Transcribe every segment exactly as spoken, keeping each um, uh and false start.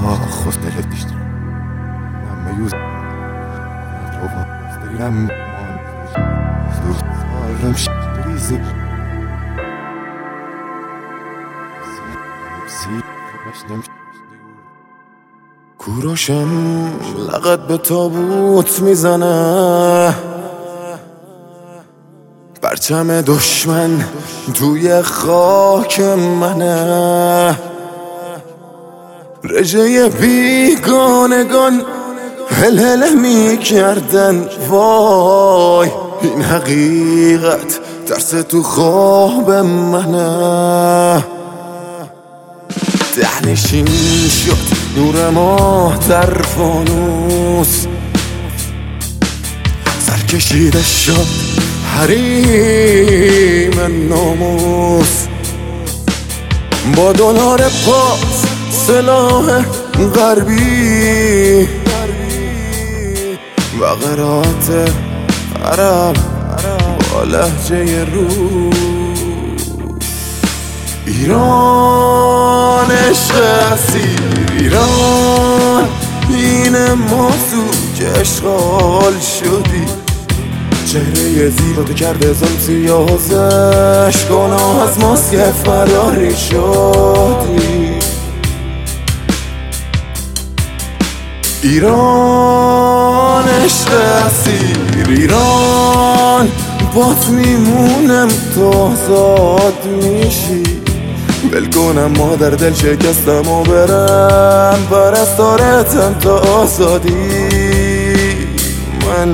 خود دلت من میوز ندروبا استگرم سوارم شریزی سی بشنم کوروشم لقد به تابوت میزنه، پرچم دشمن توی خاک منه، رژه بیگانگان هل هل می کردن. وای این حقیقت ترس تو خواب منه، دهنشین شد نور ما در فانوس، سرکشیده شد حریم ناموس، با دلار پاس سلاح غربی و قرائت عرب با لهجه روس. ایران عشق اسیر، ایران این موضوع که اشغال شدی، چهره زیبا تو کرده زن سیازش، گناه از ماسک فراری شدی. ایران عشق اسیر، ایران بات میمونم تو آزاد میشی، ول کنم مادر دل شکستم و برم پرستارتم تا آزادی. من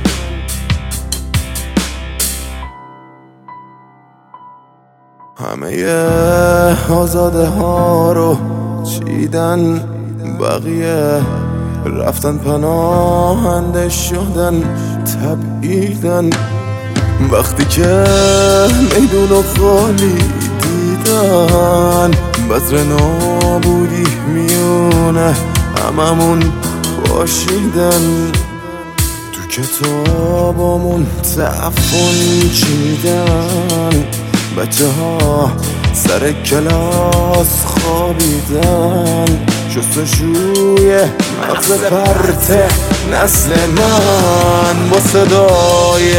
همه آزاده ها رو چیدن، بقیه رفتن پناهنده شدن تبعیدن. وقتی که میدونو خالی دیدن، بذر نابودی میونه هممون باشیدن، تو کتابامون تعفن چیدن، بچه ها سر کلاس خوابیدن، شستشوی مغز پرته نسل من با صدای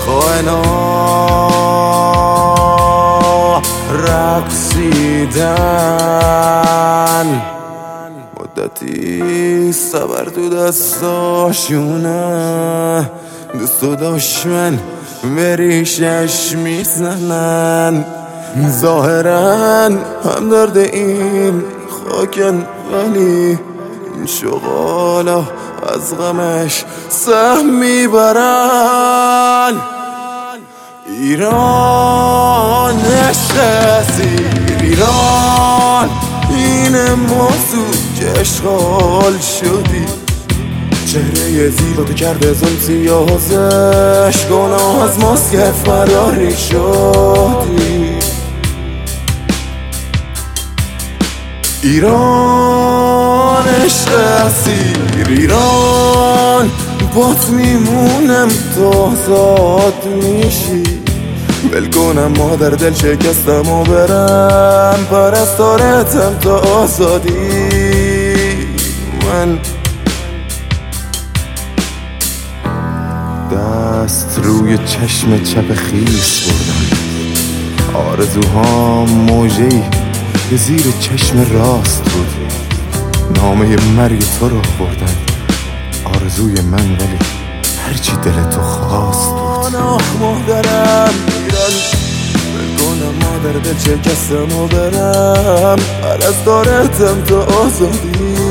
خائنا رقصیدن. مدتی صبر تو دستاشونه، دوست و دشمن به ریشش میزنن، ظاهرا هم درد این خاکن ولی این شغالا از غمش سهم میبرن. ایران عشق اسیر، ایران این موضوع که اشغال شدی، چهره زیبا تو کرده زن سیازش، گناه از ماسک فراری شدی. ایران عشق اسیر، ایران بات میمونم تو آزاد میشی، ول کنم مادر دل شکستم و برم پرستارتم تا آزادی. من دست روی چشم چپ خیس بردم، آرزوهام موجه‌ای که زیر چشم راست بود، نامه مرگ تو رو بردن آرزوی من، ولی هرچی دل تو خواست بود. آه مادرم ایران، ول کنم مادر دل شکستم و برم پرستارتم تا آزادی.